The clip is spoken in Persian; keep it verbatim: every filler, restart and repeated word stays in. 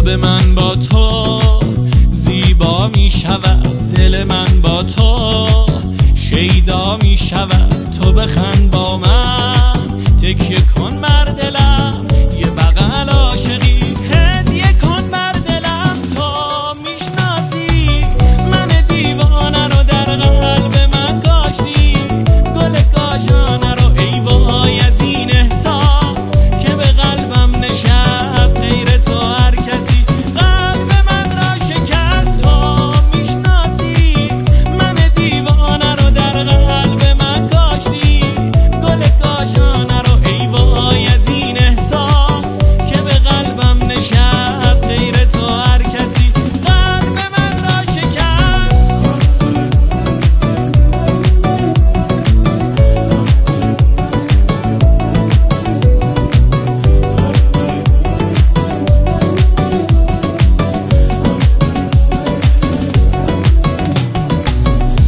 خواب من با تو زیبا می شود، دل من با تو شیدا می شود. تو بخند با من